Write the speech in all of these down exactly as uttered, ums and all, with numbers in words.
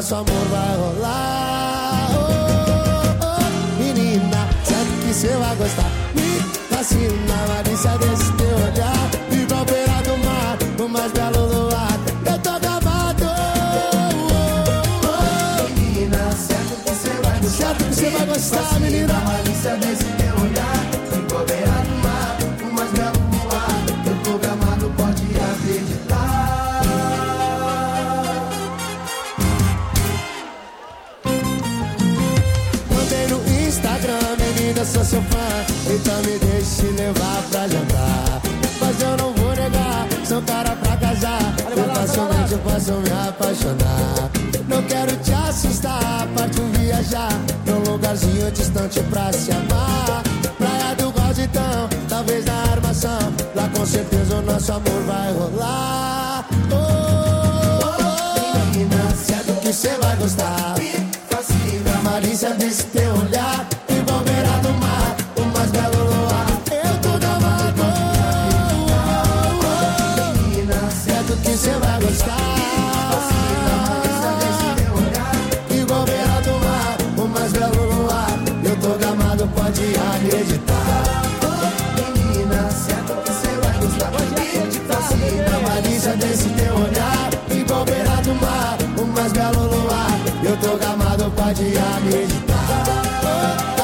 nosso amor vai rolar. Oh, oh, oh, menina, sabe que cê vai gostar. Me fascina a malícia desse teu olhar. Igual beira do mar, o mais belo luar. Eu tô gamado. Oh, oh, oh, menina, certo que cê vai gostar. Certo que cê vai gostar, menina. A malícia desse teu olhar. Igual beira do mar, o mais belo luar. Eu tô gamado, pode acreditar. Mandei no Instagram, menina, sou seu fã. Então me deixe levar pra jantar. Mas eu não vou negar, sou cara pra casar. Eu facilmente eu posso me apaixonar. Não quero te assustar, partiu viajar num lugarzinho distante pra se amar. Praia do Galditão, talvez na armação. Lá com certeza o nosso amor vai rolar. Oh, oh, oh, menina, certo que cê vai gostar. Fascina a malícia desse teu olhar. Igual beira do mar, o mais belo luar. Eu tô gamado. Oh, oh, oh, menina, certo que cê vai gostar. Fascina a malícia desse teu olhar. Igual beira do mar, o mais belo luar. Eu tô gamado, pode acreditar. Oh, menina, certo que cê vai gostar. Fascina a malícia desse teu olhar. Igual beira do mar, o mais belo luar. Eu tô gamado, pode acreditar. Oh,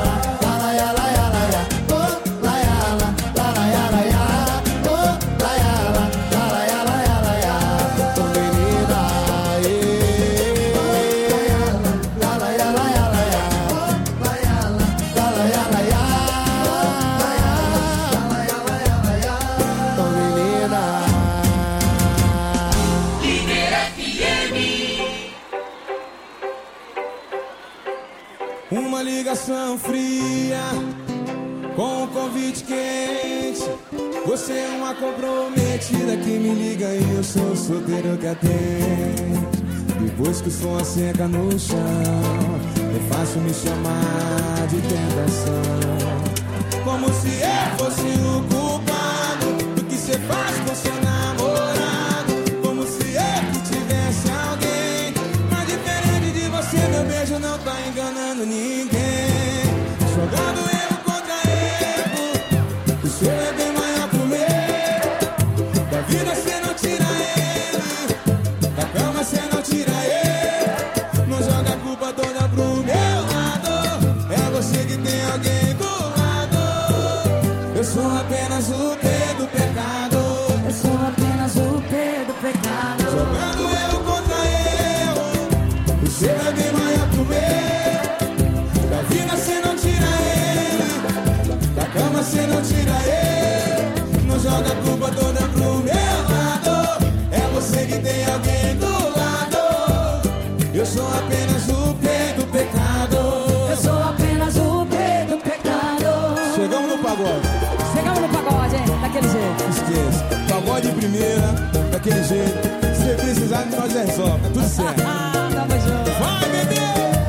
uma ligação fria com um convite quente. Você é uma comprometida que me liga e eu sou o solteiro que atende. Depois que o som seca no chão, é fácil me chamar de tentação. Como se eu fosse o culpado do que você faz com seu namorado. Como se eu que tivesse alguém. Mas diferente de você, meu beijo não tá enganando ninguém. Jogando erro contra erro. O seu é bem maior que o meu. Da vida cê não tira ele. Da cama cê não tira ele. Não joga a culpa toda pro meu lado. É você que tem alguém do lado. Eu sou apenas o P do pecado. Eu sou apenas o P do pecado. Jogando erro contra erro. O seu é bem maior que o meu. Da vida cê não tira ele. Da cama cê não tira ele. Não joga a culpa toda pro meu lado. É você que tem alguém do lado. Eu sou apenas o P do pecado. Eu sou apenas o P do pecado. Chegamos no pagode. Chegamos no pagode, hein? Daquele jeito. Esqueça. Pagode de primeira, daquele jeito. Se precisar de nós, resolve. Tá tudo certo. Tamo junto. Vai, bebê!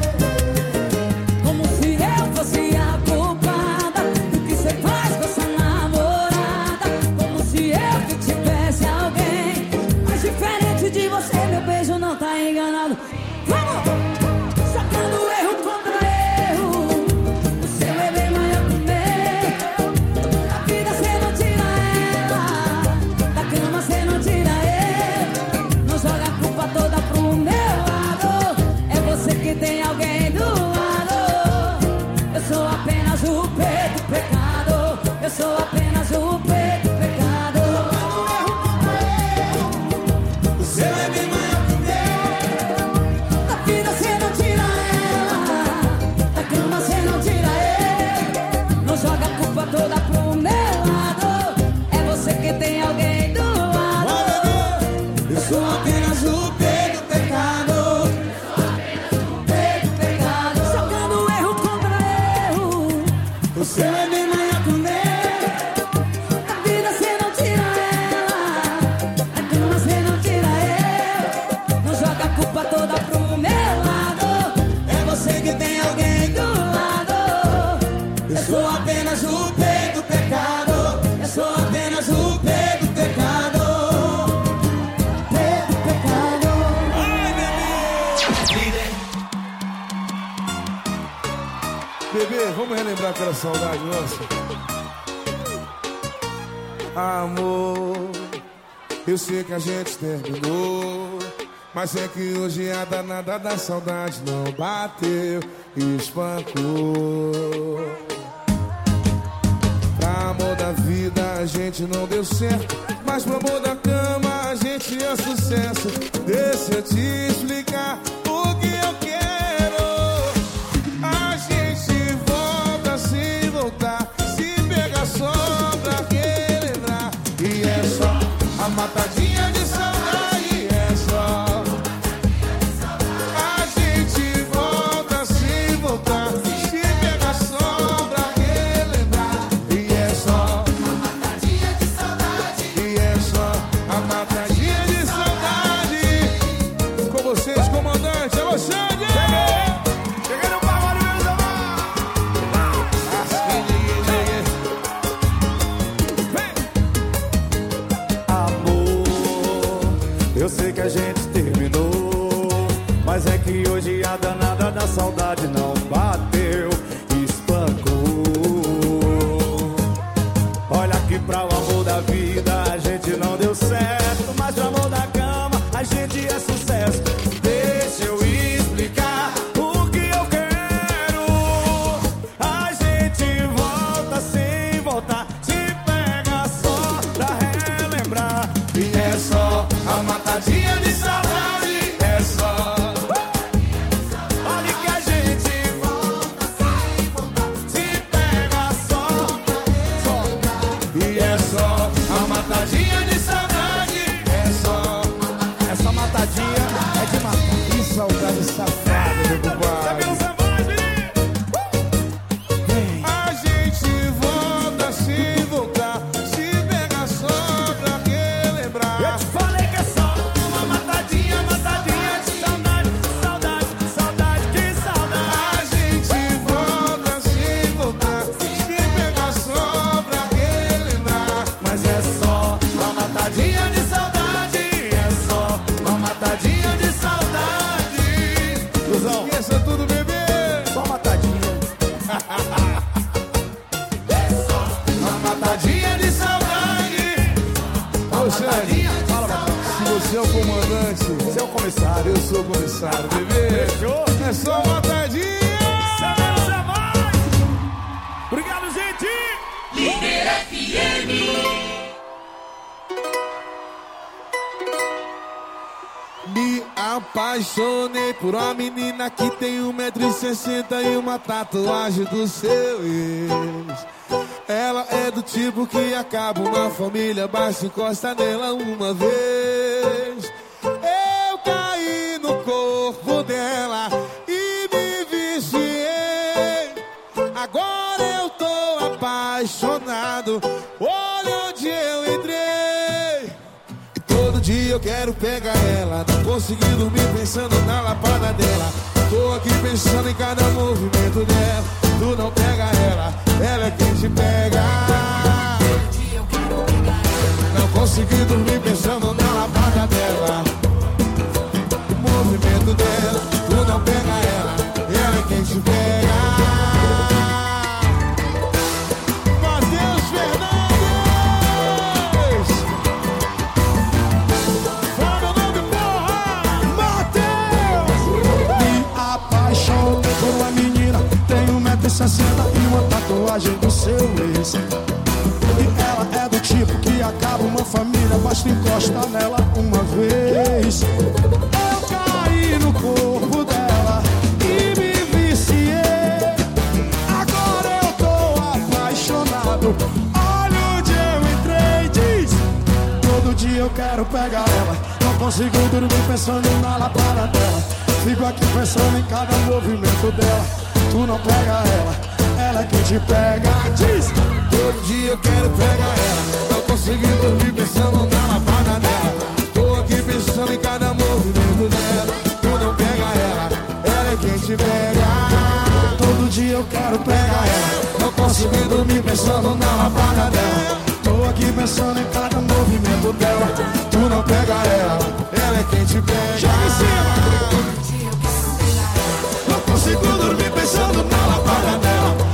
Como se eu fosse a culpada do que você faz com essa namorada. Como se eu que tivesse alguém. Mas diferente de você, meu beijo não tá enganado. Vamos! Sacando erro contra erro. O seu é bem maior que o meu. Da vida cê não tira ela. Da cama cê não tira ele. Não joga a culpa toda pro meu lado. É você que tem alguém do lado. Eu sou apenas o P do pecado. Eu sou apenas o P do pecado. O seu é bem maior que o meu. Da vida cê não tira ela. Da cama cê não tira ele. Não joga a culpa toda pro meu lado. É você que tem alguém do lado. Vai, bebê! Eu sou apenas o P do pecado. P do pecado. Jogando erro contra erro. O seu é bem maior que o meu. Da vida cê não tira ela. Da cama cê não tira ele. Não joga a culpa toda pro meu lado. É você que tem alguém do lado. Eu sou apenas o P do pecado. Eu sou apenas o P do pecado. P do pecado. Ai, bebê! bebê, vamos relembrar aquela saudade nossa. Amor, eu sei que a gente terminou, mas é que hoje a danada da saudade não bateu e espancou. Pra amor da vida a gente não deu certo, mas pro amor da cama a gente é sucesso. Deixa eu te explicar o que eu quero. A gente volta sem voltar, se pegar só pra relembrar. E é só a matadinha de saudade, é só. A gente volta sem voltar, se pegar só pra relembrar. E é só a matadinha de saudade, e é só a matadinha de saudade. Com vocês, comandante, é você, Cheguei! Cheguei no pagode, meus amados! Amor, eu sei que a gente terminou, mas é que hoje a danada da saudade não bateu, espancou. Olha que pra o amor da vida a gente não deu certo, mas pro amor da cama a gente é sucesso. Deixa eu explicar o que eu quero. A gente volta sem voltar, se pega só pra relembrar. E é só a matadinha de saudade, é só. Olha que a gente volta sem voltar, se pega só, só. E é só a matadinha de saudade, é só. Essa matadinha é de matar. Que saudade safada, meu compadre. A gente volta sem voltar, se pega só pra relembrar. Eu te falei que é só uma matadinha, matadinha de saudade, saudade, saudade, que saudade. A gente volta sem voltar, se pega só pra relembrar. Mas é só uma matadinha de saudade, é só uma matadinha de saudade. Cruzão, Esqueça tudo, bebê. só matadinha. Uma matadinha de saudade. Ô, Xande, Fala, patrão. se você é o comandante, Você é o comissário. eu sou o comissário, bebê. Fechou? É só matadinha. Sabemos é mais. Obrigado, gente. Líder F M. Me apaixonei por uma menina que tem um metro e sessenta e uma tatuagem do seu ex. Ela é do tipo que acaba uma família, basta encosta nela uma vez. Eu caí no corpo dela e me viciei. Agora eu tô apaixonado, olha onde eu entrei. E todo dia eu quero pegar ela, não consegui dormir pensando na lapada dela. Tô aqui pensando em cada movimento dela. Tu não pega ela, ela é quem te pega. Todo dia eu quero pegar ela. Não consegui dormir pensando na lapada dela. O movimento dela, tu não pega ela, ela é quem te pega. Matheus Fernandes! Fala meu nome, porra! Matheus! Me apaixonei por uma menina, tem um metro e sessenta e uma tatuagem do seu ex. E ela é do tipo que acaba uma família, basta encosta nela uma vez. Eu caí no corpo dela e me viciei. Agora eu tô apaixonado, olha onde eu entrei, diz. Todo dia eu quero pegar ela, não consigo dormir pensando na lapada dela. Fico aqui pensando em cada movimento dela. Tu não pega ela, ela é quem te pega, diz. Todo dia eu quero pegar ela, não consegui dormir pensando na lapada dela. Tô aqui pensando em cada movimento dela. Tu não pega ela, ela é quem te pega. Todo dia eu quero pegar ela, Não consegui dormir pensando na lapada dela. tô aqui pensando em cada movimento dela. Tu não pega ela, ela é quem te pega. Joga em cima. Todo dia eu quero pegar ela. Não consigo dormir pensando na lapada dela.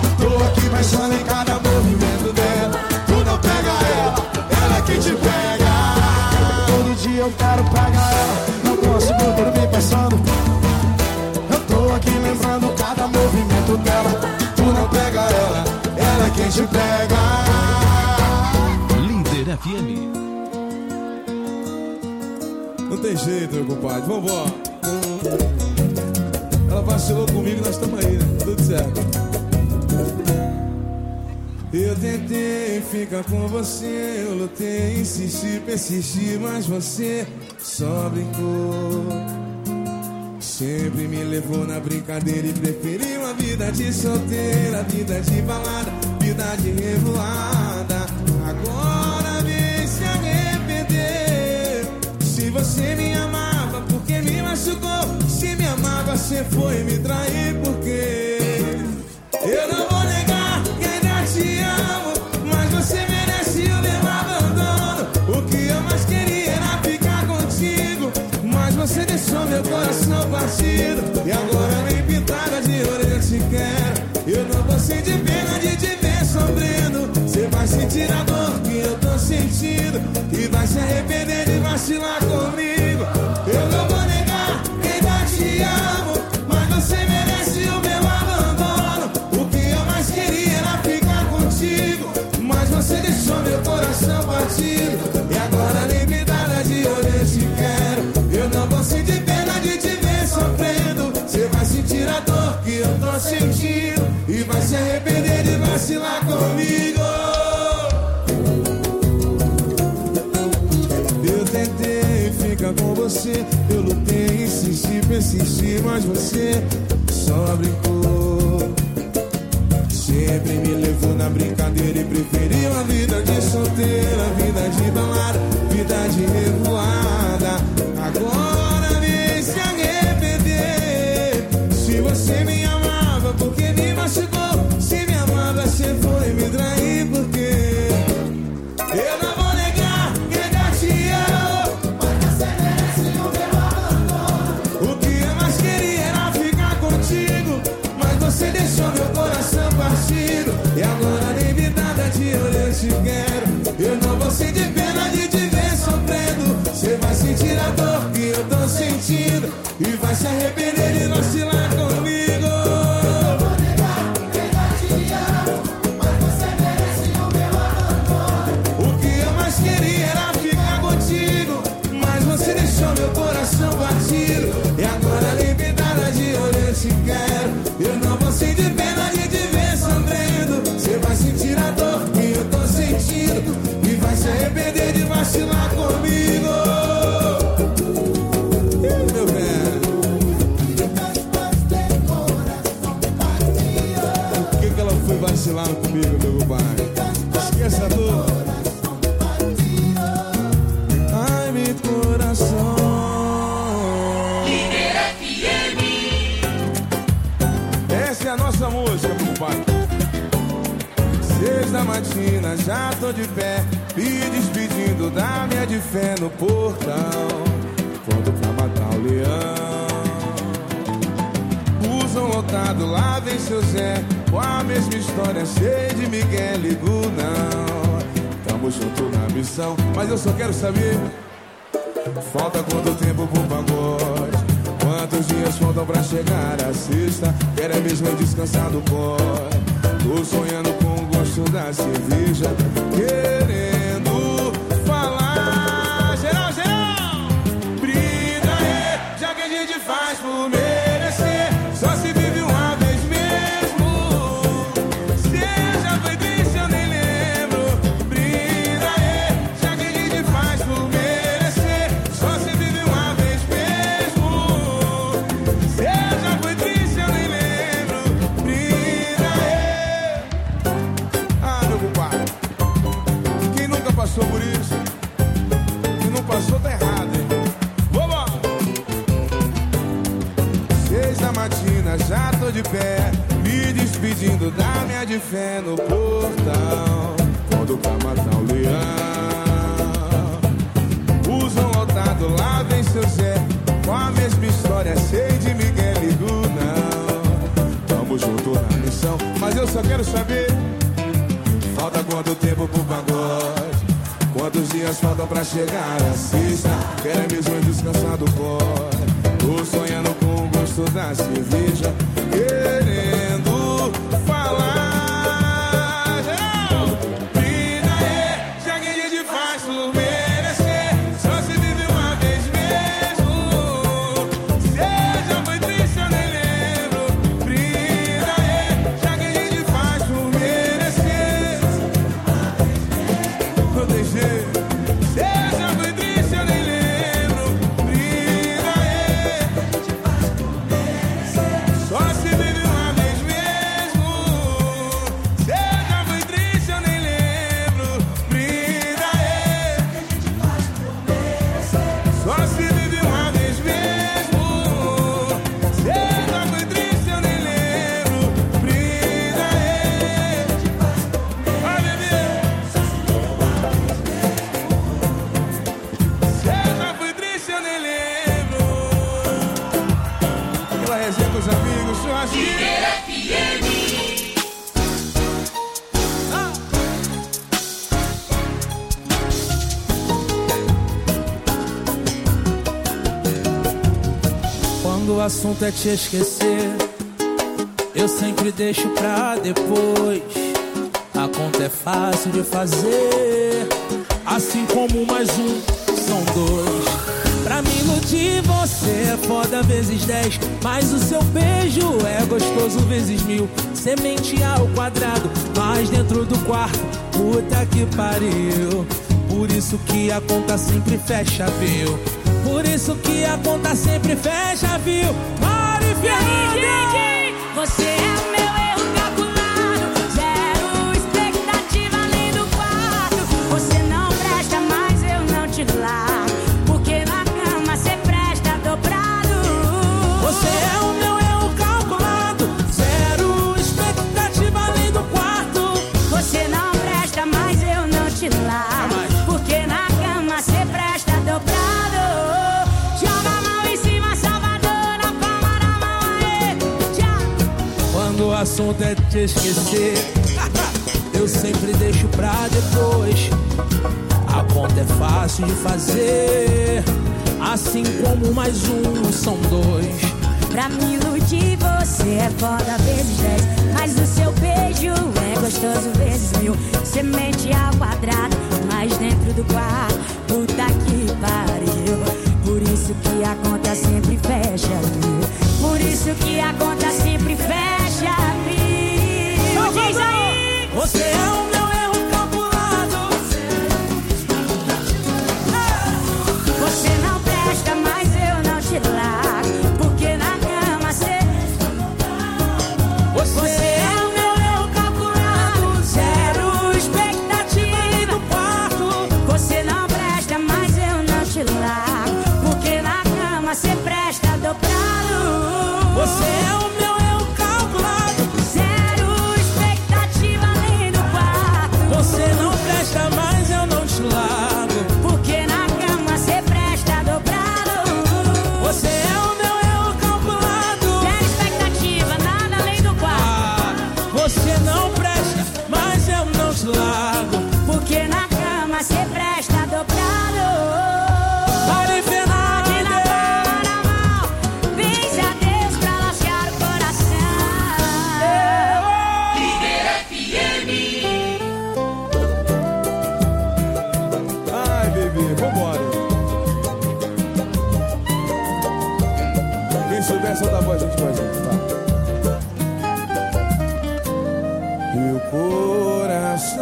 ela, ela quem te pega. Líder F M. Não tem jeito, meu compadre, vambora. Ela vacilou comigo, nós estamos aí, né? Tudo certo. Eu tentei ficar com você, eu lutei, insisti, persisti, mas você só brincou. Sempre me levou na brincadeira e preferiu a vida de solteira, vida de balada, vida de revoada. Agora vem se arrepender. Se você me amava, porque me machucou? Se me amava, você foi me trair, porque eu não vou negar que ainda te amo, mas você merece o meu abandono. O que eu mais queria era ficar contigo, mas você deixou meu coração partido. E agora nem pintada de ouro eu te quero. Eu não vou sentir pena de te ver sofrendo. Você vai sentir a dor que eu tô sentindo e vai se arrepender de vacilar comigo. Eu não vou negar que ainda te amo, mas você merece o meu abandono. O que eu mais queria era ficar contigo, mas você deixou meu coração partido. E agora nem pintada de ouro eu te quero. Eu não vou sentir pena de te ver sofrendo. Você vai sentir a dor que eu tô sentindo e vai se arrepender de vacilar comigo. Eu tentei ficar com você, eu lutei, insisti, persisti, mas você só brincou. Sempre me levou na brincadeira e preferiu a vida de solteira, vida de balada, vida de revoada. Agora vem se arrepender. Se você me amava, porque me machucou? Se me amava, você foi me trair, porque eu não vou negar que ainda te amo, mas você merece o meu abandono. O que eu mais queria era ficar contigo, mas você deixou meu coração partido. E agora nem me nada de ouro eu te quero. Eu não vou sentir pena de te ver sofrendo. Você vai sentir a dor que eu tô sentindo e vai se arrepender de vacilar comigo. Eu vou negar que ainda te amo, mas você merece o meu abandono. O que eu mais queria era ficar contigo, mas você deixou meu coração partido. E agora nem me nada de ouro eu te quero. Eu não vou sentir pena de te ver sofrendo. Você vai sentir a dor que eu tô sentindo e vai se arrepender de vacilar comigo. Ih, meu velho, por que que ela foi vacilar comigo, meu pai? Esqueça a dor. Ai, meu coração. Líder F M. Essa é a nossa música, meu pai. Seis da matina, já tô de pé, me despedindo da minha de fé no portão. Quando pra matar o leão, busão lotado, lá vem seu Zé, com a mesma história, cheio de Miguel, ligo não. Tamo junto na missão, mas eu só quero saber, falta quanto tempo pro pagode? Quantos dias faltam pra chegar a sexta? Quero é mesmo descansar do pó. Tô sonhando com o gosto da cerveja, querendo falar. Geral, geral, brinda aí, já que a gente faz por merecer. Só se vive uma vez mesmo. Se já foi triste eu nem lembro. Brinda aí, já que a gente faz por merecer. Só se vive uma vez mesmo. Se já foi triste eu nem lembro. Brinda aí. Ah, meu compadre, quem nunca passou por isso? Quem não passou tá errado, hein? Vambora! Seis da matina, já tô de pé, me despedindo da minha de fé no portão. Quando pra matar o leão, busão lotado, lá vem seu Zé, com a mesma história, sei de Miguel e não. Tamo junto na missão, mas eu só quero saber, falta quanto tempo pro pagode? Quantos dias faltam pra chegar a sexta? Quero é mesmo descansar do pó. Tô sonhando com o gosto da cerveja, querendo falar. Quando o assunto é te esquecer, eu sempre deixo pra depois. A conta é fácil de fazer, assim como mais um são dois. Pra me iludir você é foda vezes dez, mas o seu beijo é gostoso vezes mil. Semente ao quadrado, mas dentro do quarto, puta que pariu. Por isso que a conta sempre fecha, viu? Por isso que a conta sempre fecha, viu? Mari Fernanda! Você é o meu erro calculado, zero expectativa além do quarto. Você não presta, mas eu não te largo, porque na cama cê presta dobrado. Você é o meu erro calculado, zero expectativa além do quarto. Você não presta, mas eu não te largo, porque na cama cê presta dobrado. Quando o assunto é te esquecer, eu sempre deixo pra depois. A conta é fácil de fazer, assim como mais um são dois. Pra me iludir você é foda vezes dez, mas o seu beijo é gostoso vezes mil. Semente ao quadrado, mas dentro do quarto, puta que pariu. Por isso que a conta sempre fecha, viu? Por isso que a conta sempre fecha, viu? Diz aí! Você é o meu erro calculado. Você não presta, mas eu não te largo, porque na cama cê... Você, Você é o meu erro calculado, zero expectativa do quarto. Você não presta, mas eu não te largo, porque na cama cê presta dobrado. Você é o meu erro calculado, zero expectativa além do quarto. Você não presta, mas eu não te largo, porque na cama cê presta dobrado. Você é o meu erro calculado, zero expectativa, nada além do quarto. Ah, você não presta, mas eu não te largo, porque na cama cê presta dobrado. Mari Fernanda! Solta a voz junto com a gente, tá? Meu coração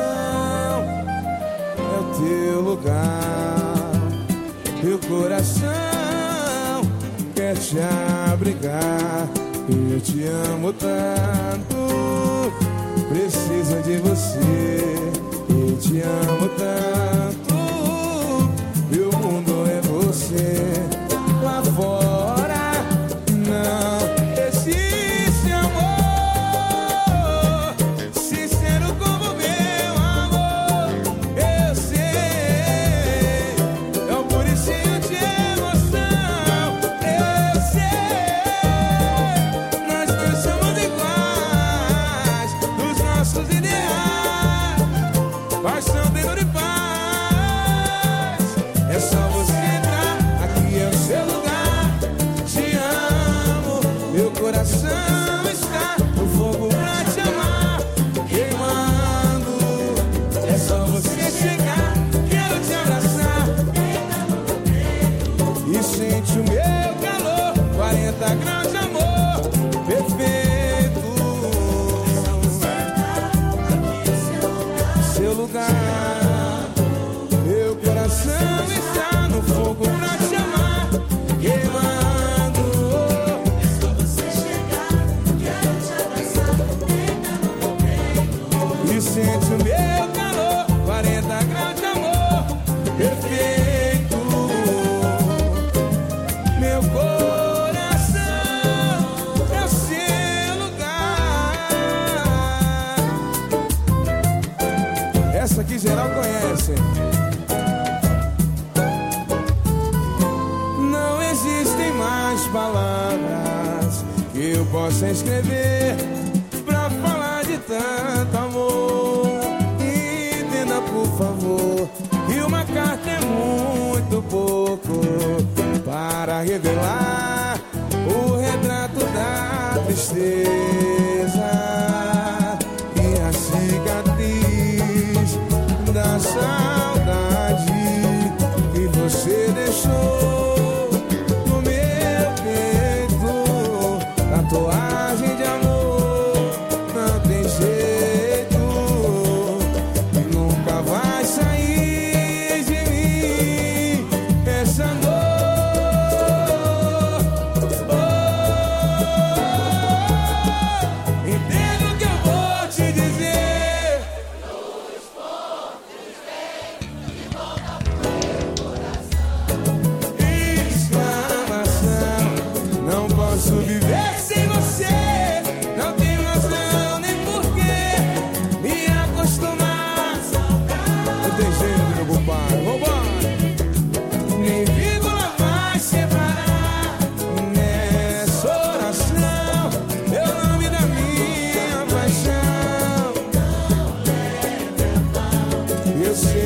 é o teu lugar. Meu coração quer te abrigar. Eu te amo tanto, preciso de você. Eu te amo tanto, meu mundo é você. Lá fora não existe amor sincero como meu amor. Eu sei, é o puricinho de emoção. Eu sei, nós dois somos iguais nos nossos ideais. Paixão dentro de paz. É só você entrar, aqui é o seu lugar. Te amo, meu coração está no fogo pra te amar, queimando. É só você chegar, quero te abraçar e sente o meu calor, quarenta graus de amor perfeito. Seu lugar, meu coração está no fogo pra te amar, queimando. E sente o meu calor, quarenta graus de amor perfeito. Meu coração é o seu lugar. Essa aqui geral conhece. Não existem mais palavras que eu possa escrever pra falar de tanto amor. Entenda, por favor, que uma carta é muito pouco para revelar o real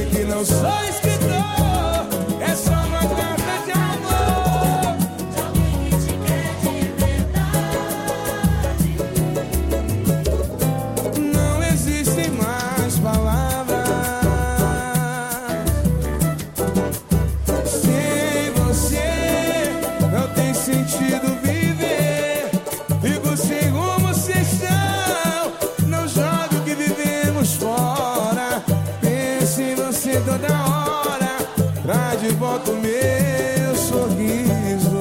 que não sou escritor, é só uma carta de amor de alguém que te quer de verdade. Não existem mais palavras. Sem você não tem sentido viver. Fico sem rumo, sem chão. Não jogue o que vivemos fora. Pense em você toda hora. Traz de volta o meu sorriso.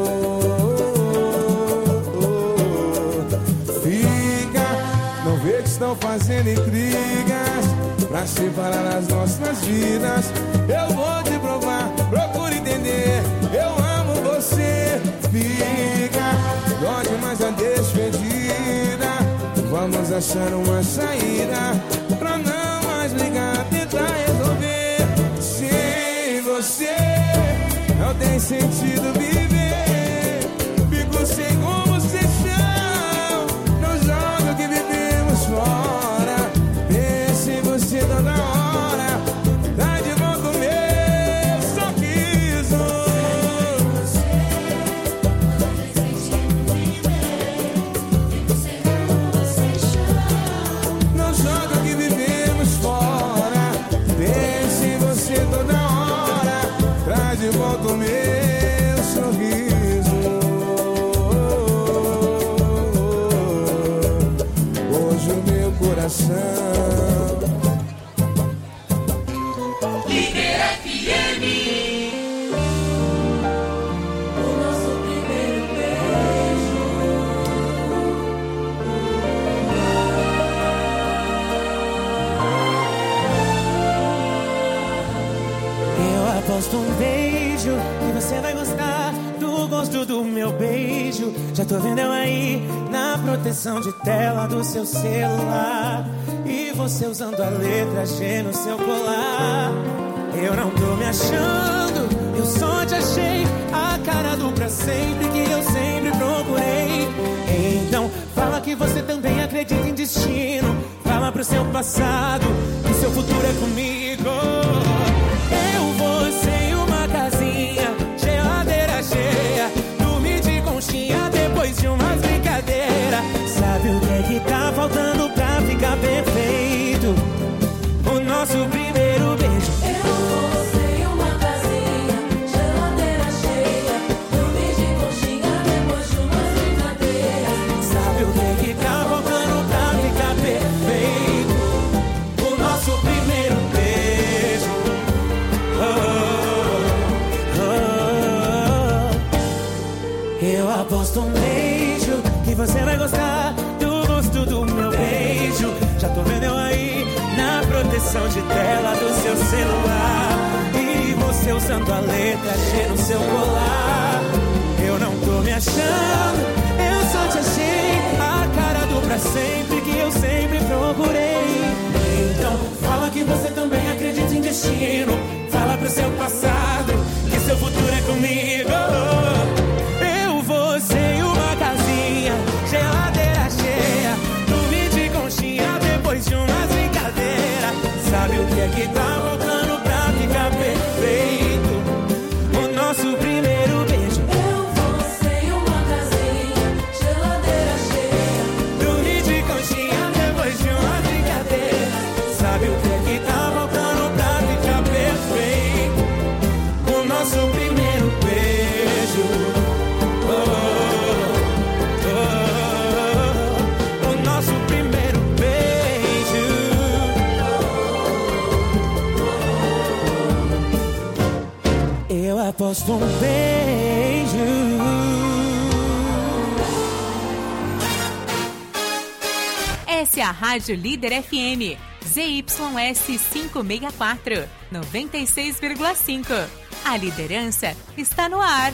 Fica, não vê que estão fazendo intrigas pra separar as nossas vidas. Eu vou te provar, procura entender. Eu amo você. Fica, dói demais a despedida. Vamos achar uma saída pra não mais brigar, tentar resolver. Sem você não tem sentido viver. Fico sem rumo, sem chão. Não joga o que vivemos fora. Pense em você toda hora. Dá de volta o meu sorriso. Não joga o que vivemos fora. Pense em você toda hora. Traz de volta o meu sorriso. Hoje o meu coração Líder F M. O nosso primeiro beijo. Eu aposto um beijo que você vai gostar do gosto do meu beijo. Já tô vendo eu aí na proteção de tela do seu celular. E você usando a letra G no seu colar. Eu não tô me achando, eu só te achei a cara do pra sempre que eu sempre procurei. Então fala que você também acredita em destino. Fala pro seu passado que seu futuro é comigo. Eu, você e uma casinha, geladeira cheia, dormir de conchinha depois de umas brincadeiras. Sabe o que é que tá faltando pra ficar perfeito? O nosso primeiro beijo. Eu, você e uma casinha, geladeira cheia, dormir de conchinha depois de umas brincadeiras. Sabe o que é que tá faltando pra ficar perfeito? O nosso primeiro beijo. Oh, oh, oh. Eu aposto um beijo que você vai gostar do gosto do meu beijo. Já tô vendo eu aí na proteção de tela do seu celular. E você usando a letra G no seu colar. Eu não tô me achando, eu só te achei a cara do pra sempre que eu sempre procurei. Então fala que você também acredita em destino. Fala pro seu passado que seu futuro é comigo. Eu, você e uma casinha, geladeira cheia, dormir de conchinha depois de umas brincadeiras. Sabe o que é que tá faltando pra ficar perfeito? O nosso primeiro beijo. Eu, você e uma casinha, geladeira cheia, Dormir de conchinha depois de umas brincadeiras. Sabe o que é que tá faltando pra ficar perfeito? O nosso primeiro beijo. Oh, oh, oh, oh. O nosso primeiro beijo. Eu aposto um beijo. Essa é a Rádio Líder F M, Z Y S quinhentos e sessenta e quatro, noventa e seis vírgula cinco. A liderança está no ar.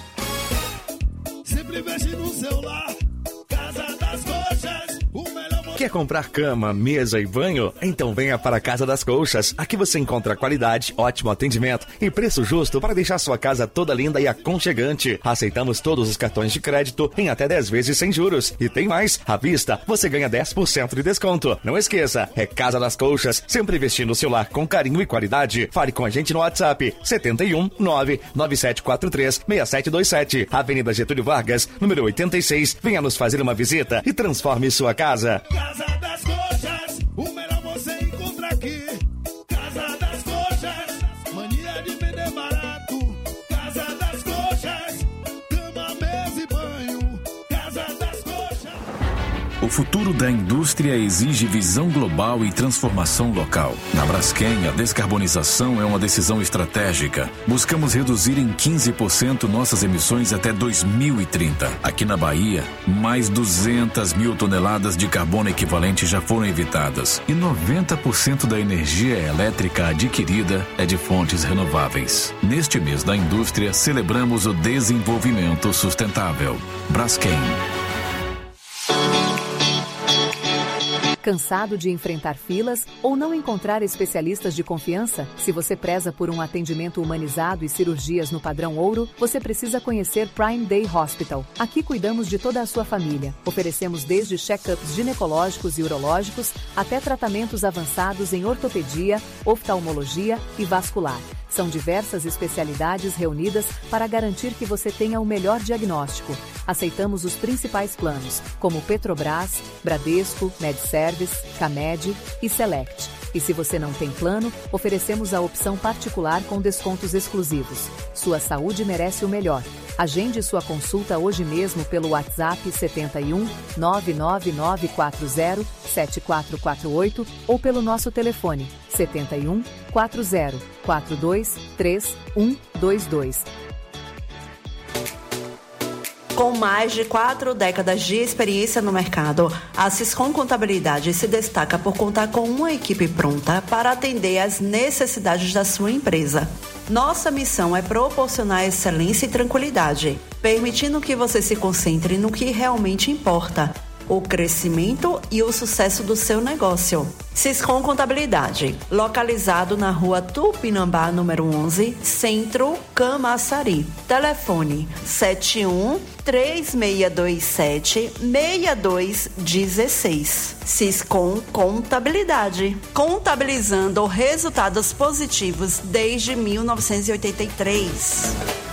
Sempre veste no celular, Casa das Coxas, o melhor Quer comprar cama, mesa e banho? Então venha para a Casa das Colchas. Aqui você encontra qualidade, ótimo atendimento e preço justo para deixar sua casa toda linda e aconchegante. Aceitamos todos os cartões de crédito em até dez vezes sem juros. E tem mais, à vista você ganha dez por cento de desconto. Não esqueça, é Casa das Colchas, sempre vestindo o seu lar com carinho e qualidade. Fale com a gente no WhatsApp setenta e um, nove nove sete quatro três, seis sete dois sete, Avenida Getúlio Vargas, número oitenta e seis. Venha nos fazer uma visita e transforme sua casa. Casa das Coxas, o melhor você encontra aqui. Casa das Coxas, mania de vender barato. Casa das Coxas, cama, mesa e banho. Casa das Coxas. O futuro da indústria exige visão global e transformação local. Na Braskem, a descarbonização é uma decisão estratégica. Buscamos reduzir em quinze por cento nossas emissões até dois mil e trinta. Aqui na Bahia, mais duzentas mil toneladas de carbono equivalente já foram evitadas. E noventa por cento da energia elétrica adquirida é de fontes renováveis. Neste mês da indústria, celebramos o desenvolvimento sustentável. Braskem. Cansado de enfrentar filas ou não encontrar especialistas de confiança? Se você preza por um atendimento humanizado e cirurgias no padrão ouro, você precisa conhecer Prime Day Hospital. Aqui cuidamos de toda a sua família. Oferecemos desde check-ups ginecológicos e urológicos até tratamentos avançados em ortopedia, oftalmologia e vascular. São diversas especialidades reunidas para garantir que você tenha o melhor diagnóstico. Aceitamos os principais planos, como Petrobras, Bradesco, MedService, Camed e Select. E se você não tem plano, oferecemos a opção particular com descontos exclusivos. Sua saúde merece o melhor. Agende sua consulta hoje mesmo pelo WhatsApp setenta e um, nove nove nove quatro zero, sete quatro quatro oito ou pelo nosso telefone setenta e um, quatro zero, quatro dois, três, um dois dois. Com mais de quatro décadas de experiência no mercado, a Siscom Contabilidade se destaca por contar com uma equipe pronta para atender às necessidades da sua empresa. Nossa missão é proporcionar excelência e tranquilidade, permitindo que você se concentre no que realmente importa, o crescimento e o sucesso do seu negócio. Siscom Contabilidade, localizado na rua Tupinambá, número onze, Centro, Camaçari. Telefone sete um, três seis dois sete, seis dois um seis. Siscom Contabilidade, contabilizando resultados positivos desde mil novecentos e oitenta e três.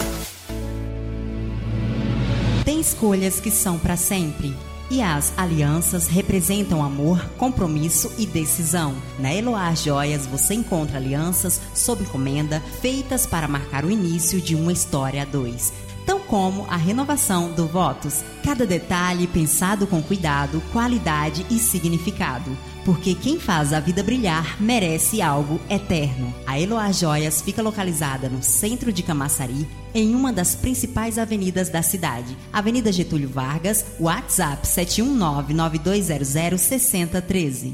Tem escolhas que são para sempre. E as alianças representam amor, compromisso e decisão. Na Eloá Joias você encontra alianças sob encomenda feitas para marcar o início de uma história a dois. Tão como a renovação do Votos. Cada detalhe pensado com cuidado, qualidade e significado. Porque quem faz a vida brilhar merece algo eterno. A Eloá Joias fica localizada no centro de Camaçari, em uma das principais avenidas da cidade. Avenida Getúlio Vargas, WhatsApp sete um nove, nove dois zero zero, seis zero um três.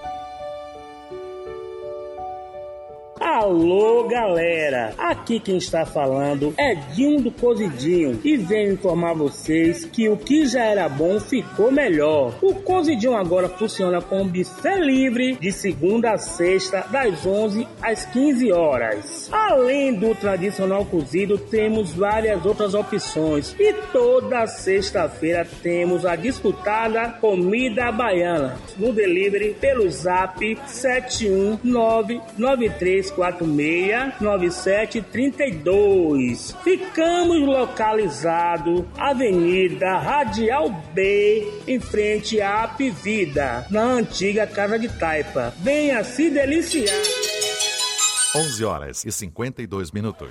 Alô, galera! Aqui quem está falando é Dinho do Cozidinho e venho informar vocês que o que já era bom ficou melhor. O Cozidinho agora funciona com buffet livre de segunda a sexta, das onze às quinze horas. Além do tradicional cozido, temos várias outras opções e toda sexta-feira temos a disputada comida baiana no delivery pelo zap sete um nove, nove três quatro seis, nove sete três dois. Ficamos localizados Avenida Radial B, em frente à Apivida, na antiga Casa de Taipa. Venha se deliciar. onze horas e cinquenta e dois minutos.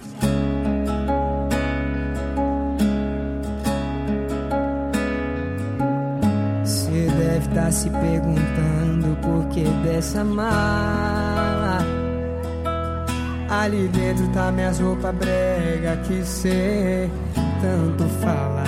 Você deve estar se perguntando por que dessa mala. Ali dentro tá minhas roupas brega que cê tanto fala.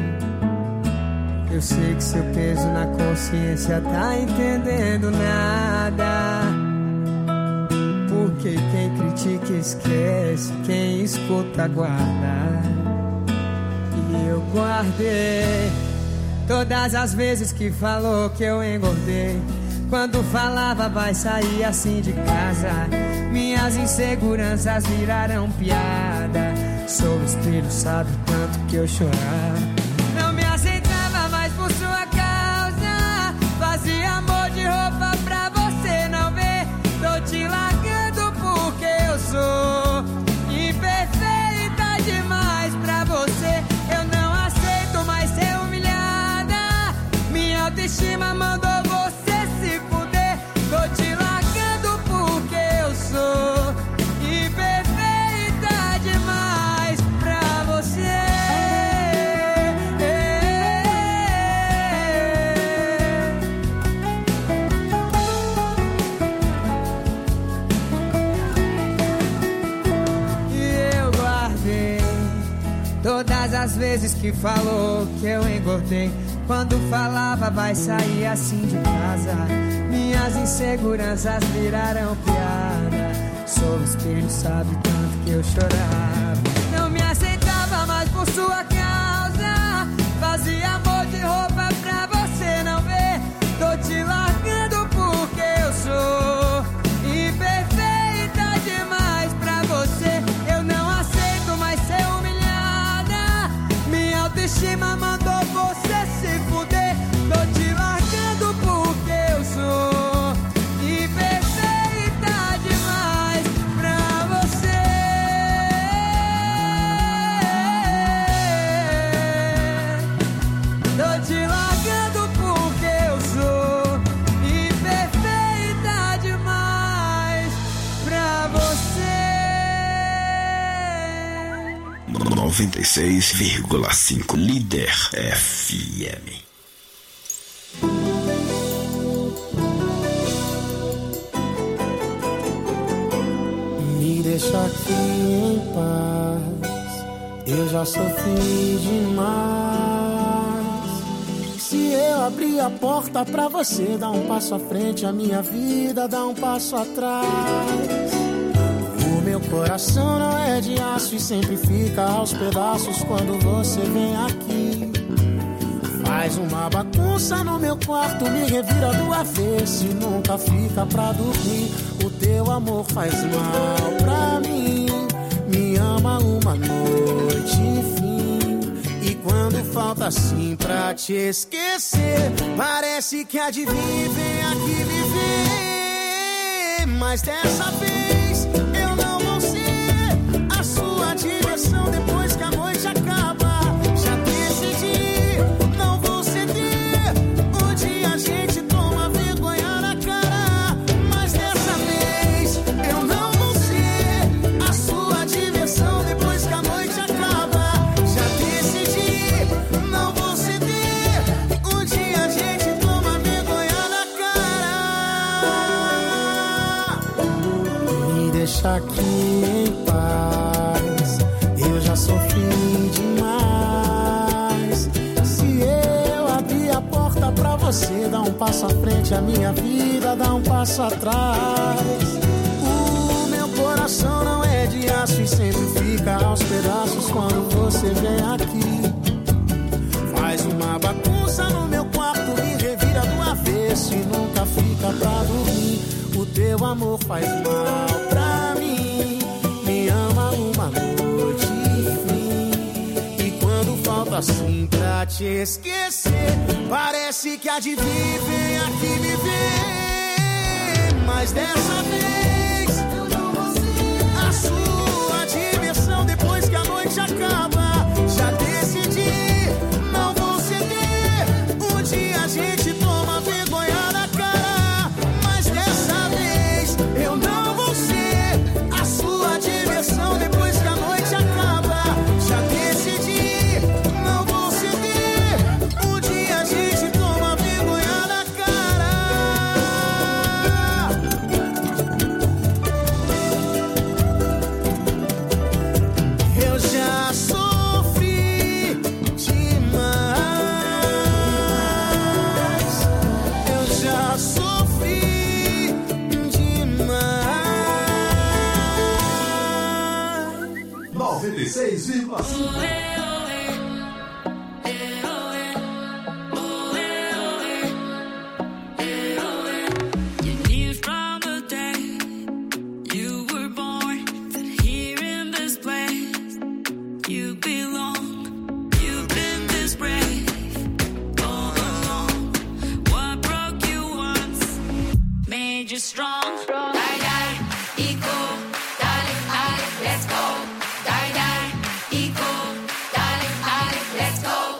Eu sei que seu peso na consciência tá entendendo nada. Porque quem critica esquece, quem escuta guarda. E eu guardei Todas as vezes que falou que eu engordei, quando falava vai sair assim de casa, minhas inseguranças viraram piada. Sou espelho, sabe o tanto que eu chorava. Não me aceitava mais por sua causa, fazia amor de roupa pra você não ver. Tô te largando porque eu sou imperfeita demais pra você. Eu não aceito mais ser humilhada, minha autoestima mandou você se fuder. Tô te largando porque eu sou imperfeita demais pra você. Todas as vezes que falou que eu engordei, quando falava vai sair assim de casa, minhas inseguranças viraram piada. Sou espelho, sabe tanto que eu chorava. Não me aceitava mais por sua causa, fazia amor de roupa pra você não ver. Tô te largando porque eu sou imperfeita demais pra você. Eu não aceito mais ser humilhada, minha autoestima mandou você se fuder. Tô te largando porque eu sou imperfeita demais pra você. Tô te largando porque eu sou imperfeita demais pra você. noventa e seis vírgula cinco Líder F M. Me deixa aqui em paz, eu já sofri demais. Se eu abrir a porta pra você, dá um passo à frente, a minha vida dá um passo atrás. Meu coração não é de aço e sempre fica aos pedaços quando você vem aqui. Faz uma bagunça no meu quarto, me revira do avesso e nunca fica pra dormir. O teu amor faz mal pra mim, me ama uma noite e fim. E quando falta assim pra te esquecer, parece que adivinha vem aqui me ver. Mas dessa vez eu não vou ser a sua diversão depois que a noite acaba. Já decidi, não vou ceder. Um dia a gente toma vergonha na cara. Mas dessa vez eu não vou ser a sua diversão depois que a noite acaba. Já decidi, não vou ceder. Um dia a gente toma vergonha na cara. Me deixa aqui em paz, eu já sofri demais. Se eu abrir a porta pra você, dá um passo à frente, a minha vida dá um passo atrás. O meu coração não é de aço e sempre fica aos pedaços quando você vem aqui. Faz uma bagunça no meu quarto, me revira do avesso e nunca fica pra dormir. O teu amor faz mal pra mim, me ama uma noite e fim. E quando falta assim pra te esquecer, parece que adivinha vem aqui me ver. Mas dessa vez eu não vou ser a sua diversão depois que a noite acaba. Já decidi, não vou ceder. Um dia a gente toma vergonha na cara. Mas dessa vez eu não vou ser a sua diversão depois que a noite acaba. Já decidi, não vou ceder. Um dia a gente toma vergonha na cara. Eu já sofri demais. Eu já sofri demais. noventa e seis vírgula cinco strong. Die, die, equal, darling, I, let's go. Die, die, equal, darling, I, let's go.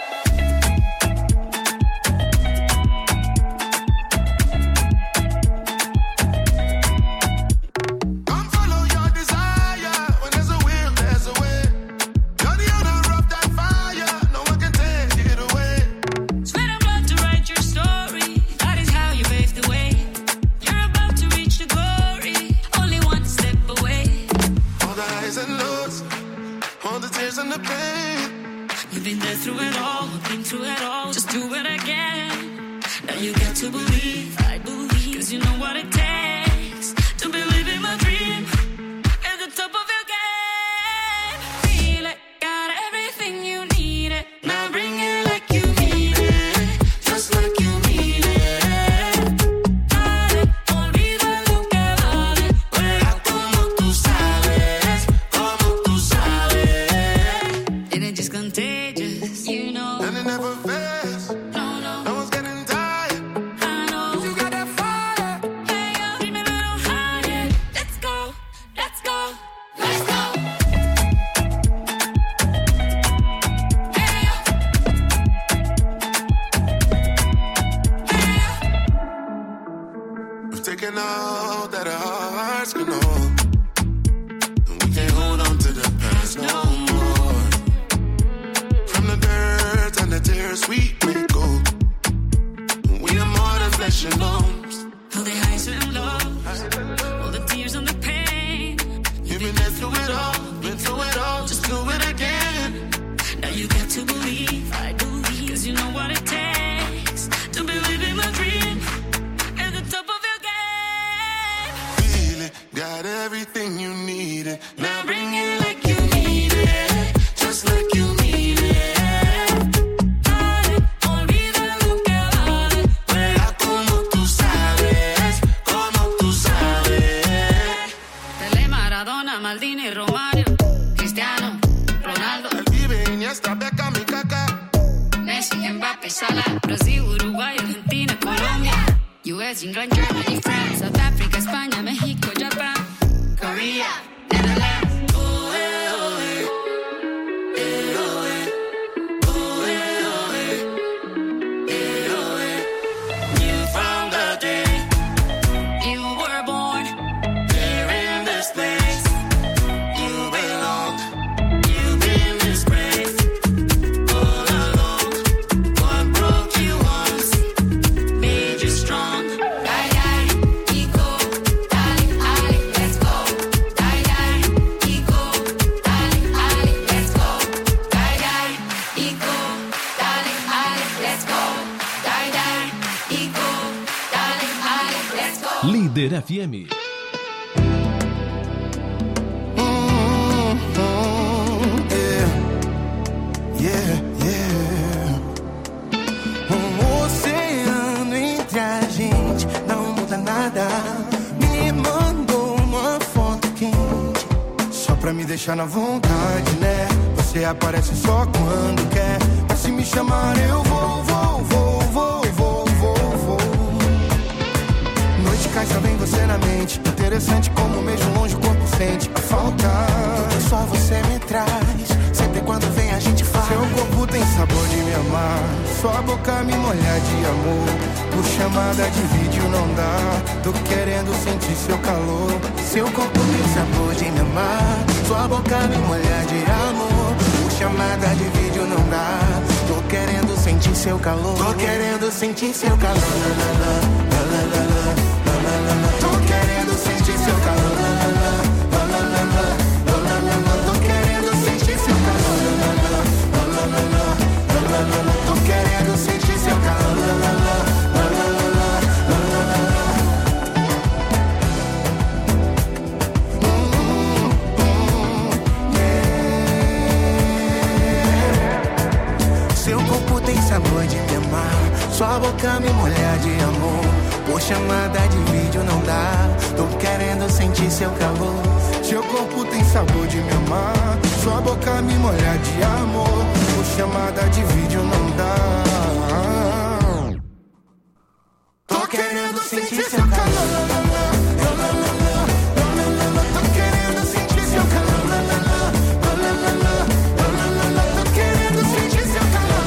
Come follow your desire. When there's a will, there's a way. You're the owner of that fire. No one can take it away. Sweat and blood to write your story. That is how you pave the way. You're about to reach the glory. Only one step away. All the highs and lows, all the tears and the pain. You've been there through it all, been through it all. Just do it again. Now you got to believe, I believe. Cause you know what it takes to believe in my dream. At the top of your game. Feel it, got everything you need it. Now bring it like you need it. Just like you need it. Dale, olvida lo que vale. Juega como tú sabes, como tú sabes. And it's just contagious, you know. And it never fails. No, no. No one's getting tired. I know. You got that fire. Hey, yo, leave me, but don't hide it. Let's go, let's go, let's go. Hey, yo. Hey, yo. We've taken all that our hearts can hold. And we can't hold on to the past no more. From the dirt and the tears we may go. We are more than flesh and bones. All the highs and lows, all the tears and the pain. You've been there through it all, been through it all. Just do it again. Now you got to believe, I believe. Cause you know what it takes to believe in my dream. At the top of your game. Feel it, got everything you needed. Now bring it like you need it. Just like you need it. Dale, olvida lo que vale. Juega como tú sabes, como tú sabes. Pelé, Maradona, Maldini, Romario, Cristiano, Ronaldo, Vive Iniesta, Beckham y Kaká. Messi, Mbappé, Salah, Brasil, Uruguay, Argentina, Colombia, U S, England, Germany, France, South Africa, España, México, Japan, Korea, Netherlands. Oh, eh, oh, eh. Eh, oh, eh. Oh, eh, oh, eh. Eh, oh, eh. You from the day you were born here in this place. You belong, you've been disgraced all along. What broke you once made you strong. Die, die, equal, darling, Ali, let's go. Die, die, equal, darling, Ali, let's go. Die, die, equal, darling, Ali, let's go. Die, die, equal, darling, Ali, let's go. Líder F M. Yeah, yeah. Um oceano entre a gente não muda nada. Me mandou uma foto quente, só pra me deixar na vontade, né? Você aparece só quando quer, mas se me chamar eu vou, vou, vou, vou, vou, vou, vou. Noite cai, só vem você na mente. Interessante como mesmo longe o corpo sente a falta. Tudo só você me traz. Sempre quando vem a gente faz. Seu corpo tem sabor de me amar. Sua boca me molhar de amor. Por chamada de vídeo não dá. Tô querendo sentir seu calor. Seu corpo tem sabor de me amar. Sua boca me molhar de amor. Por chamada de vídeo não dá. Tô querendo sentir seu calor. Tô querendo sentir seu calor. La, la, la, la, la, la, la, la, la, la. Tô querendo sentir seu calor. La, la, la, la, la, la, la, la, la, la, la. Tô querendo sentir seu calor. La, la, la, la, la, la, la, la, la, la. Tô querendo sentir seu calor. La, la, la, la, la, la, la, la, la, la. Mm, mm, yeah. Seu corpo tem sabor de me amar. Sua boca me molhar de amor. Por chamada de vídeo não dá. Tô querendo sentir seu calor. Seu corpo tem sabor de me amar. Sua boca me molhar de amor. Por chamada de vídeo não dá. Tô querendo sentir seu calor. Tô querendo sentir seu calor. Tô querendo sentir seu calor.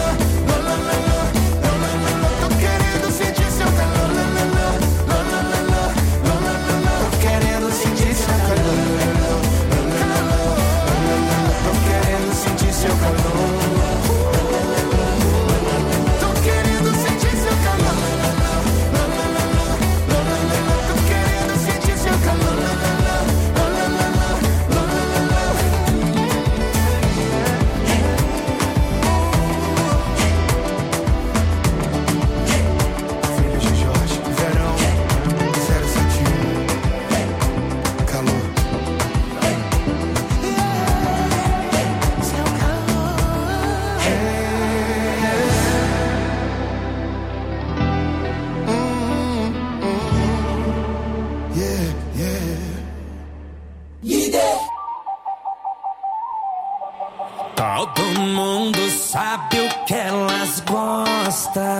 Tô querendo sentir seu calor. Tô querendo sentir seu calor. Tô querendo sentir seu calor. Tô querendo sentir seu calor. Tô querendo sentir seu calor. Filhos de Jorge, verão, zero sete um, calor. Seu calor. Hum, hum. Yeah, yeah. Líder. Todo mundo sabe o que elas gostam.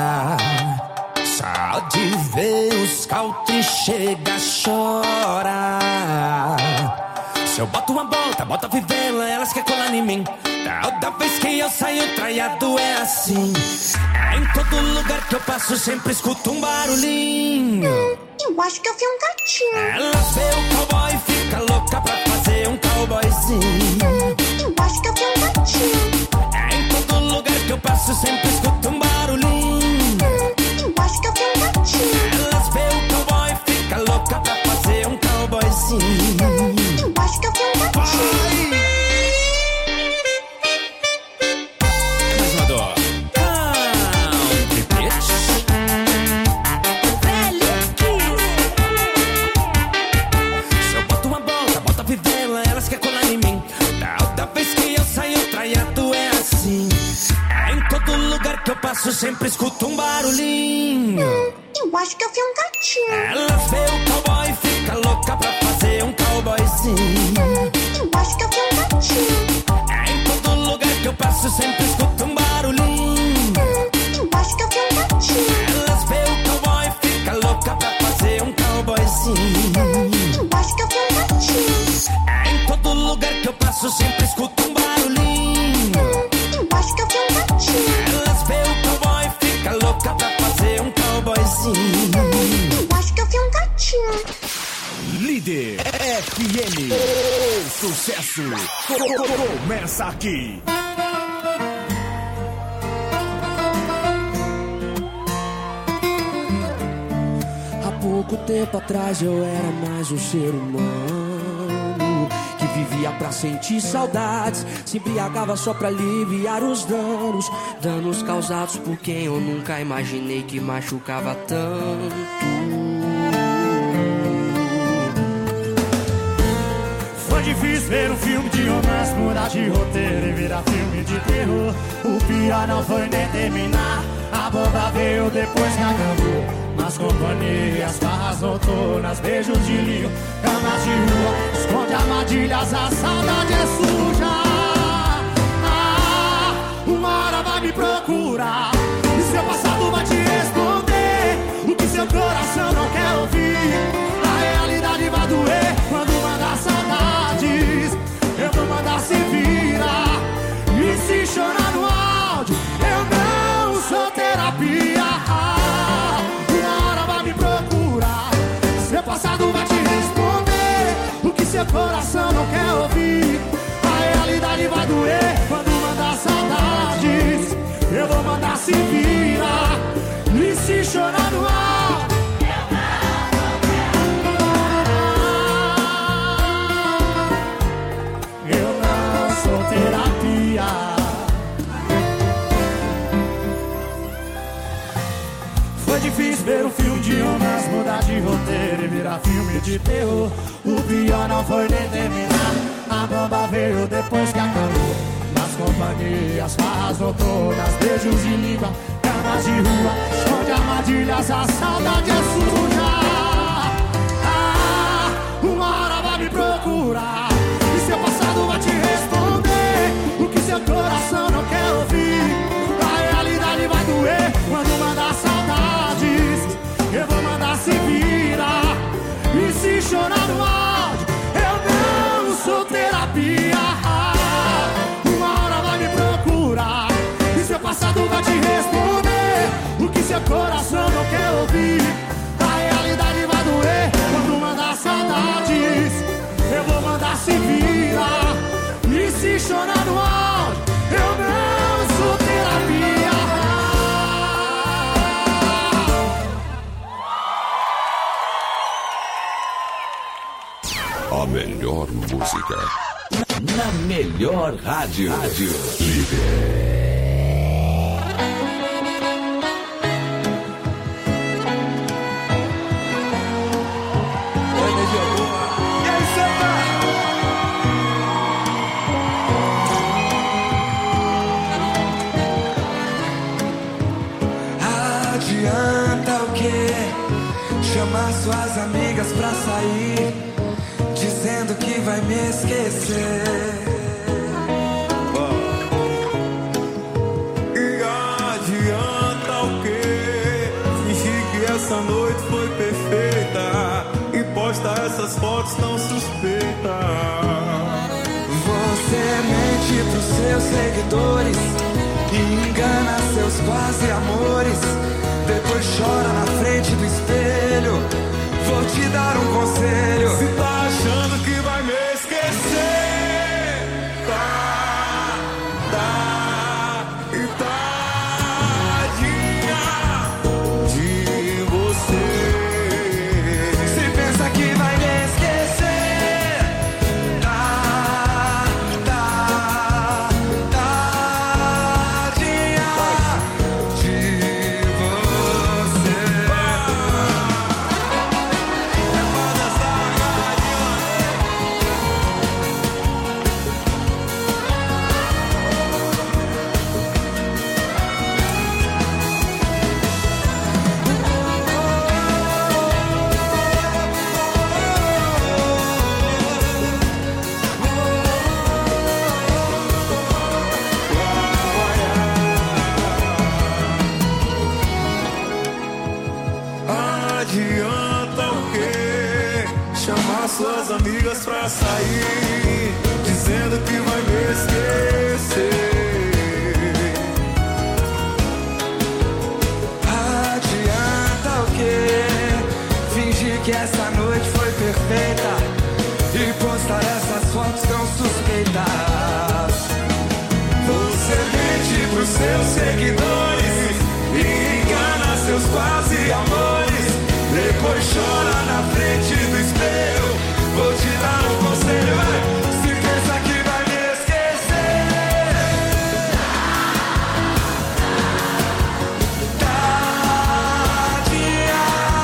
Só de ver os country chega, chora. Se eu boto uma bota, bota a fivela, elas querem colar em mim. Toda vez que eu saio traiado é assim. Em todo lugar que eu passo sempre escuto um barulhinho. Eu acho que eu vi um gatinho. Elas vê o cowboy e fica louca pra fazer um cowboyzinho. Eu acho que eu vi um gatinho. Em todo lugar que eu passo sempre escuto um barulhinho. Eu acho que eu vi um gatinho. Elas vê o cowboy e fica louca pra fazer um cowboyzinho. Eu acho que eu vi um gatinho. Mais uma dor. Country bitch. Se eu boto uma bola, bota a fivela, elas querem colar em mim. Toda vez que eu saio traiado é assim. Em todo lugar que eu passo sempre escuto um barulhinho. Eu acho que eu vi um gatinho. Elas vê o cowboy e fica louca pra fazer um cowboyzinho. Eu acho que eu vi um gatinho. Em todo lugar que eu passo sempre escuto um barulhinho. Eu acho que eu vi um gatinho. Elas vê o cowboy e fica louca pra fazer um cowboyzinho. Eu acho que eu vi um gatinho. Em todo lugar que eu passo sempre escuto um barulhinho. Eu acho que eu vi um gatinho. Elas vê o cowboy e fica louca pra fazer um cowboyzinho. Eu acho que eu vi um gatinho. Líder F M. O sucesso começa aqui. Há pouco tempo atrás eu era mais um ser humano que vivia pra sentir saudades, se embriagava só pra aliviar os danos, danos causados por quem eu nunca imaginei que machucava tanto. Foi difícil ver um filme de romance mudar de roteiro e virar filme de terror. O pior não foi nem terminar, a bomba veio depois que acabou. Nas companhias, farras noturnas, beijos de língua, camas de rua, esconde armadilhas, a saudade é suja. Ah, uma hora vai me procurar e seu passado vai te responder o que seu coração não quer ouvir. A realidade vai doer quando mandar saudades. Eu vou mandar se virar e se chorar no áudio. Eu não sou terapia. Ah, uma hora vai me procurar, seu passado vai te responder o que seu coração não quer ouvir. A realidade vai doer quando mandar saudades. Eu vou mandar se virar e se chorar no áudio. Terapia. Foi difícil ver um filme de romance mudar de roteiro e virar filme de terror. O pior não foi nem terminar, a bomba veio depois que acabou. Nas companhias, farras noturnas, beijos de língua, camas de rua, esconde armadilhas, a saudade é suja. Ah, uma hora vai me procurar e seu passado vai te responder o que seu coração não quer ouvir. A realidade vai doer quando mandar saudades. seu coração não quer ouvir. A realidade vai doer quando mandar saudades. Eu vou mandar se virar. E se chorar no áudio, eu não sou terapia. A melhor música na melhor rádio. Rádio Líder. Adianta o quê? Chamar suas amigas pra sair, dizendo que vai me esquecer. E adianta o quê? Fingir que essa noite foi perfeita e posta essas fotos tão suspeitas. Você mente pros seus seguidores e engana seus quase amores. Depois chora na frente do espelho. Vou te dar um conselho. Se tá achando que vai me esquecer, tá, tá e tadinha de você. Se pensa que vai me esquecer, tá, tá, tadinha de você. Adianta o quê? Chamar suas amigas pra sair, dizendo que vai me esquecer. Adianta o quê? Fingir que essa noite foi perfeita e postar essas fotos tão suspeitas. Você mente pros seus seguidores e engana seus quase amores. Depois chora na frente do espelho. Vou te dar um conselho, vai. Se pensa que vai me esquecer, tadinha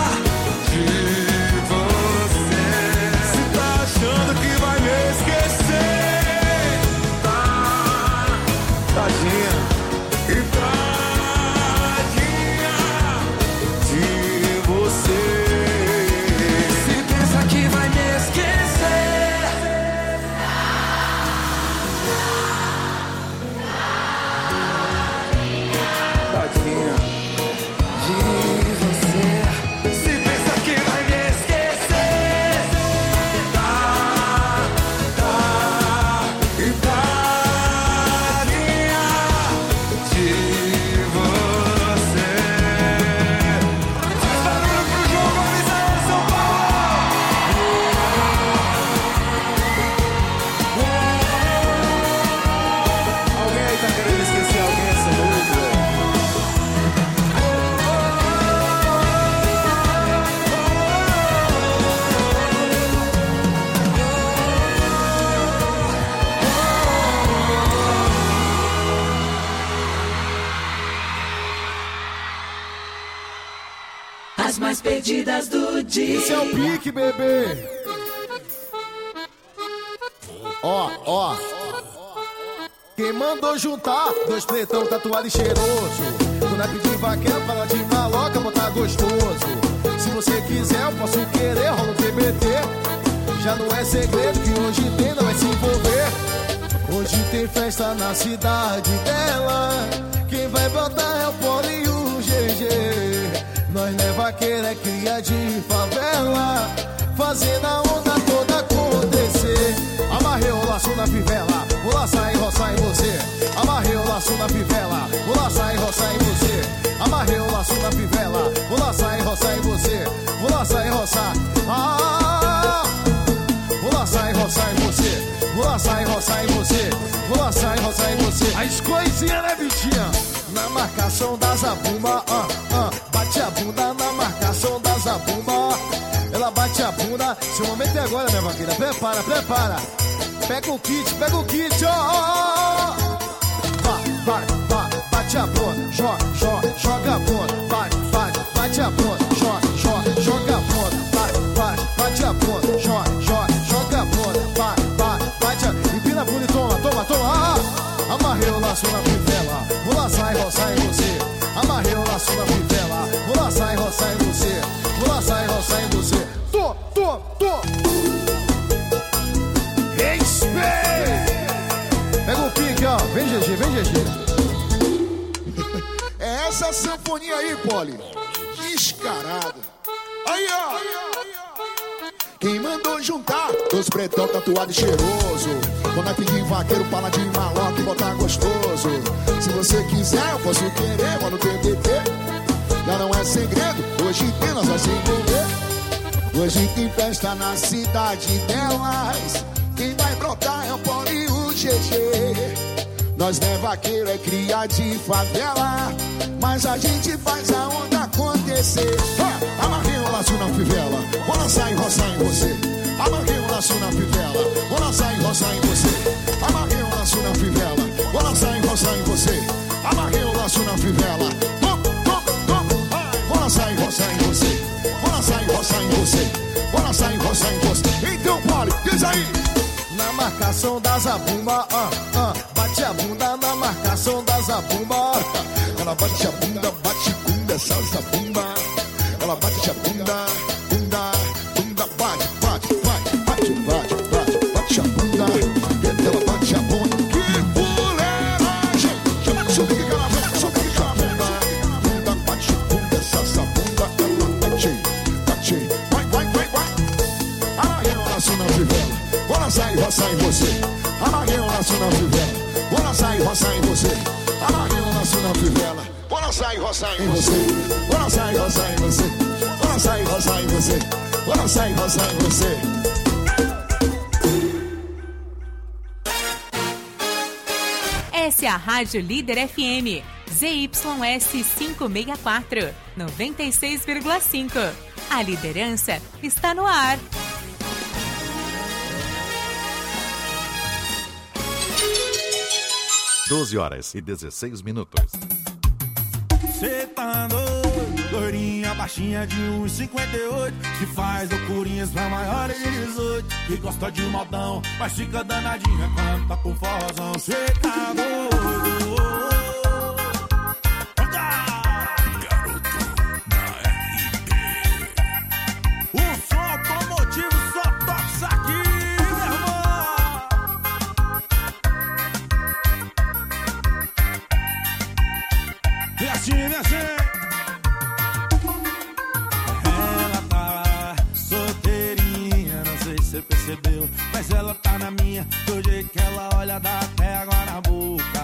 de você. Se tá achando que vai me esquecer, tá, tadinha e tadinha de você. Se pensa que vai me esquecer, tadinha de você. Se pensa que vai me esquecer, tá, tá e tadinha de você. Faz barulho pro João Gomes aí, São Paulo. Alguém aí tá querendo esquecer alguém essa noite, velho? As mais perdidas do dia. Esse é o pique, bebê. Ó, ó. Quem mandou juntar dois pretão tatuado e cheiroso? Tu não é pedir vaqueiro, fala de maloca, botar gostoso. Se você quiser, eu posso querer, rola um T B T. Já não é segredo que hoje tem, não vai se envolver. Hoje tem festa na cidade dela. Quem vai botar é o Poli e o G G. Nós não é vaqueiro, é cria de favela, fazendo a onda toda acontecer. Amarrei o laço na fivela, vou laçar e roçar em você. Amarrei o laço na fivela, vou laçar e roçar em você. Amarrei o laço na fivela, vou laçar e roçar em você. Vou laçar e roçar. Ah! Vou laçar e roçar em você. Vou laçar e roçar em você. Vou laçar e roçar em você. As coisinhas, né, bichinha? Na marcação da zabumba, ah, ah. Bate a bunda na marcação da zabumba. Ela bate a bunda. Seu momento é agora, minha vaqueira. Prepara, prepara. Pega o kit, pega o kit, ó, ó, ó. Vai, vai, vai. Bate a bunda, joga, joga, joga a bunda. Vai, vai, bate a bunda, joga, joga, joga a bunda. Vai, vai, bate a bunda, joga, joga, joga a bunda. Vai, vai, bate a... Empina a bunda e toma, toma, toma. Ah, amarrei o laço na fivela, vou laçar e roçar em você. Amarrei o laço na fivela, vou laçar e roçar em você. Vou laçar e roçar em você. Tô, tô, tô. Respeito. Pega o pique, ó. Vem, G G, vem, G G. É essa sanfoninha aí, Poli. Descarado. Aí, ó. Quem mandou juntar dois pretão tatuado e cheiroso? Boneco de vaqueiro, paladinho maloca e botar gostoso. Se você quiser, eu posso querer, mas no T B T já não é segredo. Hoje tem, nós vamos se envolver. Hoje tem festa na cidade delas. Quem vai brotar é o Poli e o G G. Nós não é vaqueiro, é cria de favela, mas a gente faz a onda acontecer. Ah, amarrei o laço na fivela, vou lançar e roçar em você. Amarrei o laço na fivela, vou lançar e roçar em você. Amarrei o laço na fivela, vou lançar e roçar em você. Amarrei o laço na fivela, tom, tom, tom. Vou lançar e roçar em você. Vou lançar e roçar em você. Vou lançar e roçar em você. Então, Poli, diz aí. Na marcação da zabumba, ah, ah. Bate a bunda na marcação da zabumba. Ela bate a bunda, bate bunda, essa zabumba. Ela bate a bunda, bunda, bunda, bate, bate, bate, bate, bate, bate, bate a bunda. Ela bate a bunda. Que fuleiragem! Chama que subiu que ela vem, subiu que ela vem. Bunda, bate bunda, essa zabumba. Ela bate, bate, vai, vai, vai, vai. Amarrei o laço na fivela, vou lançar e roçar em você. Amarrei o laço na fivela, vou lançar e roçar em você. Amarrei o laço na fivela, vou lançar e roçar em você. Vou lançar e roçar em você. Vou lançar e roçar em você. Vou lançar e roçar em você. Essa é a Rádio Líder F M, Z Y S quinhentos e sessenta e quatro, noventa e seis vírgula cinco. A liderança está no ar. doze horas e dezesseis minutos. Cê tá doido, loirinha, baixinha de um e cinquenta e oito, que faz loucurinhas pra maiores de dezoito, que gosta de modão, mas fica danadinha quando tá com forrozão. Cê tá doido. O som automotivo só toca isso aqui, meu irmão. E assim, e assim. Ela tá solteirinha, não sei se você percebeu, mas ela tá na minha, do jeito que ela olha dá até água na boca.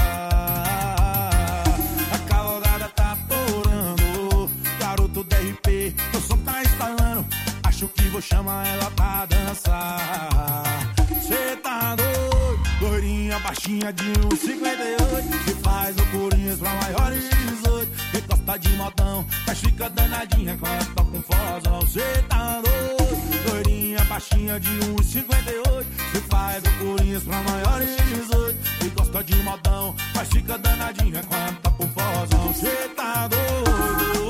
A cavalgada tá atorando, garoto D R P, o som tá instalando, acho que vou chamar ela pra dançar. Cê tá doido, loirinha, baixinha de um e cinquenta e oito, que faz loucurinhas pra maiores de dezoito, que gosta de modão, mas fica danadinha quando tá com forrozão. Cê tá doido, loirinha, baixinha de um e cinquenta e oito, que faz loucurinhas pra maiores de dezoito, que gosta de modão, mas fica danadinha quando tá com forrozão. Cê tá doido.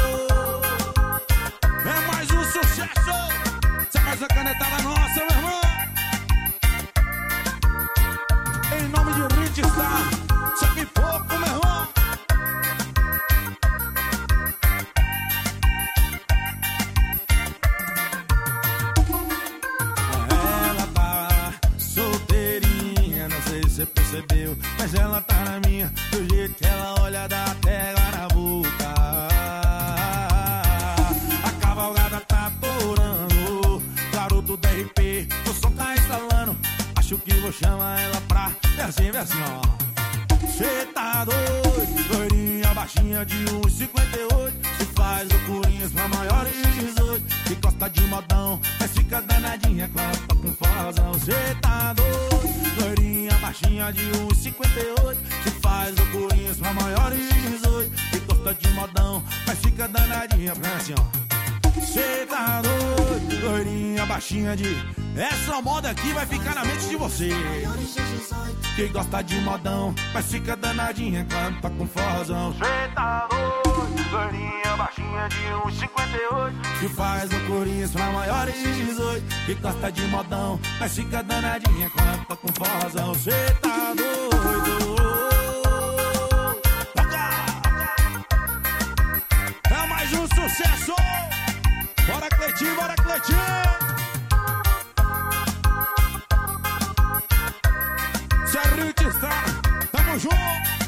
É mais um sucesso. Cê faz a canetada nossa, meu irmão. Em nome de Rich Star, sabe pouco, meu irmão. Ela tá solteirinha, não sei se você percebeu, mas ela tá na minha, do jeito que ela olha dá até água na boca. A cavalgada tá atorando, garoto D R P, o som tá instalando, acho que vou chamar ela pra... Vem assim, vem assim, ó. Cê tá doido, loirinha, baixinha de um e cinquenta e oito. Se faz loucurinhas pra maiores de dezoito. Que gosta de modão, mas fica danadinha quando tá com fazão. Cê tá doido, loirinha, baixinha de um e cinquenta e oito. Se faz loucurinhas pra maiores de dezoito. Que gosta de modão, mas fica danadinha pra assim, ó. Cê tá doido, loirinha, baixinha de... Essa moda aqui vai ficar na mente de você. Quem gosta de modão, mas fica danadinha quando tá com forrozão. Cê tá doido, loirinha, baixinha de um e cinquenta e oito. Que faz loucurinhas pra maiores de dezoito. Quem gosta de modão, mas fica danadinha quando tá com forrozão. Cê tá doido. É mais um sucesso. Bora, Cleitinho, bora, Cleitinho. Serrinho de Estrada, tamo junto.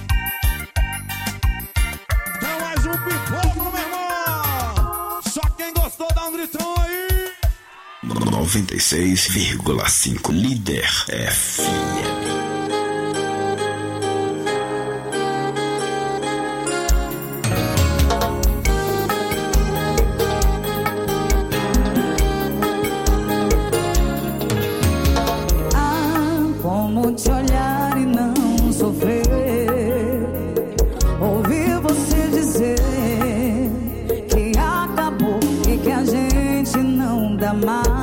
É mais um pipoco, meu irmão. Só quem gostou dá um gritão aí. noventa e seis vírgula cinco Líder F M. Te olhar e não sofrer, ouvir você dizer que acabou e que a gente não dá mais.